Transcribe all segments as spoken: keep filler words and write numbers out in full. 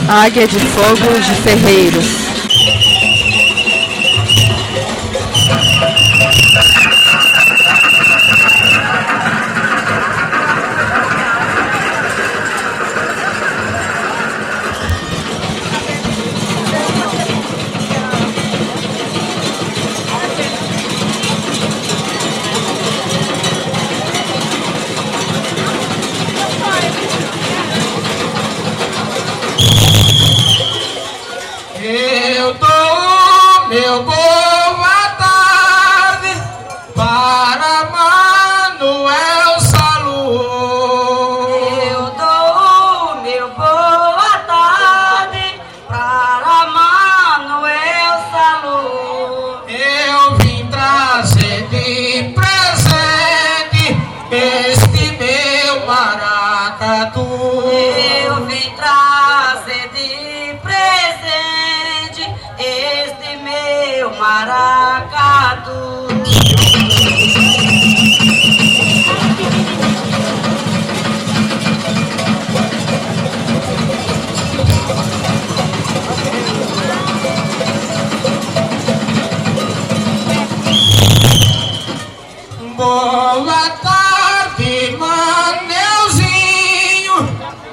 Águia de Fogo de Ferreiros. Eu dou meu boa tarde para Manuel Salu. Eu dou meu boa tarde para Manuel Salu. Eu vim trazer de presente este meu maracatu. Eu vim trazer de presente este meu maracatu. Boa tarde, Manelzinho,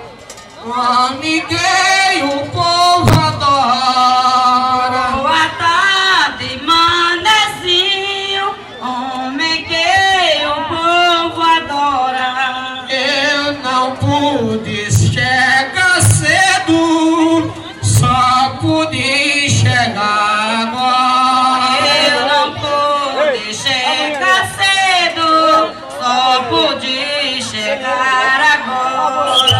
amiguinho, o povo adora. Boa tarde, manezinho, homem que o povo adora. Eu não pude chegar cedo, só pude chegar agora. Eu não pude chegar cedo, só pude chegar agora.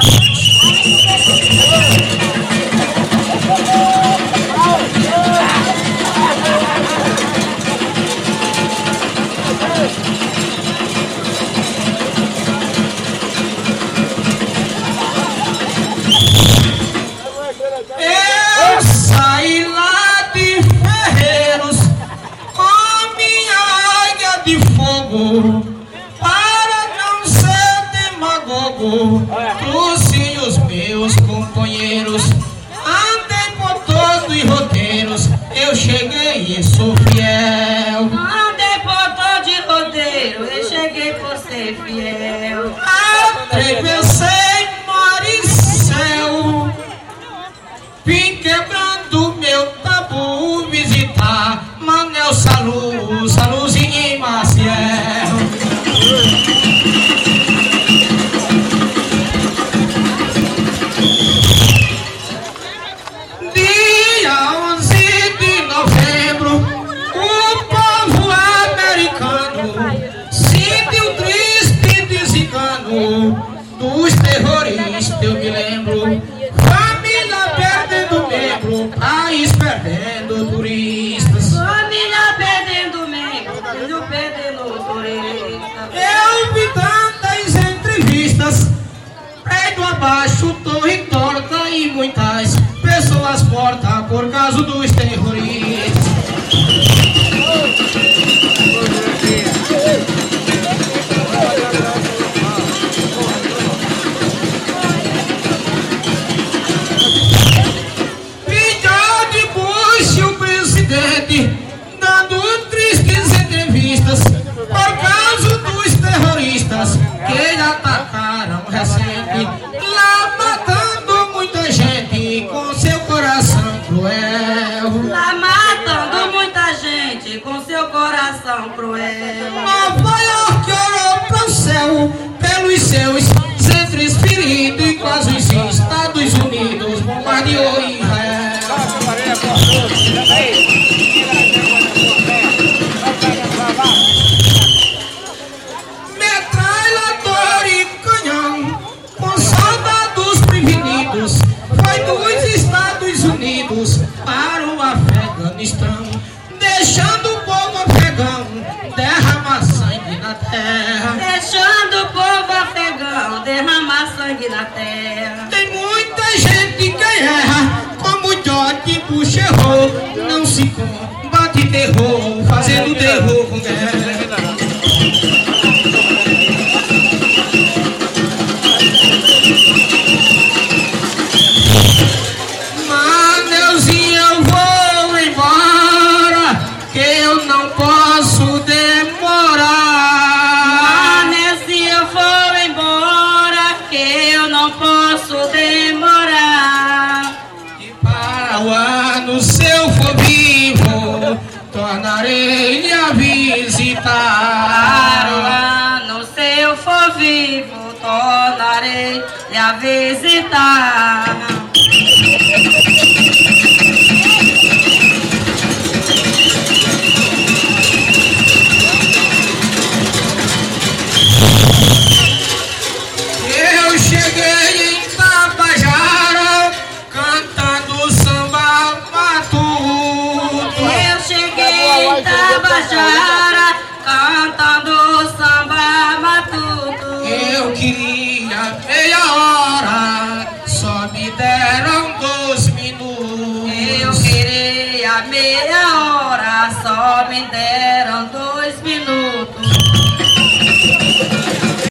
Eu saí lá de Ferreiros com minha águia de fogo, para não ser demagogo. Trouxe os meus companheiros, andei por todos os roteiros, eu cheguei e sou fiel. Andei por todo de rodeiro, eu cheguei por ser fiel. Atravessei mar e céu, vim quebrando meu tabu, visitar Manel Salu, Saluzinho e Maciel. Dia onze de novembro, o povo americano sentiu triste desengano dos terroristas, eu me lembro. Família perdendo membro, país perdendo turistas. Família perdendo membro, filho perdendo turista. Eu vi tantas entrevistas, prédio abaixo, torre torta e muitas pessoas mortas por causa dos terroristas. George Bush, o presidente, dando tristes entrevistas por causa dos terroristas que atacaram recente, lá matando muita gente com seu coração cruel. Lá matando muita gente com seu coração cruel. Nova York olhou para o céu pelos seus centros feridos, e quase os Estados Unidos bombardeou Israel. Metralhador e canhão com soldados prevenidos foi dos Estados Unidos para o Afeganistão, deixando o povo afegão derramar sangue na terra. Deixando o povo afegão derramar sangue na terra. Tem muita gente que erra, como George Bush errou. Não se combate terror fazendo terror com guerra. tornarei lhe visitar. Aruano, se eu for vivo, tornarei lhe visitar. Eu cheguei em Tabajara cantando samba matuto. Eu cheguei em Tabajara cantando samba matuto. Eu queria meia hora, só me deram dois minutos. Eu queria meia hora, só me deram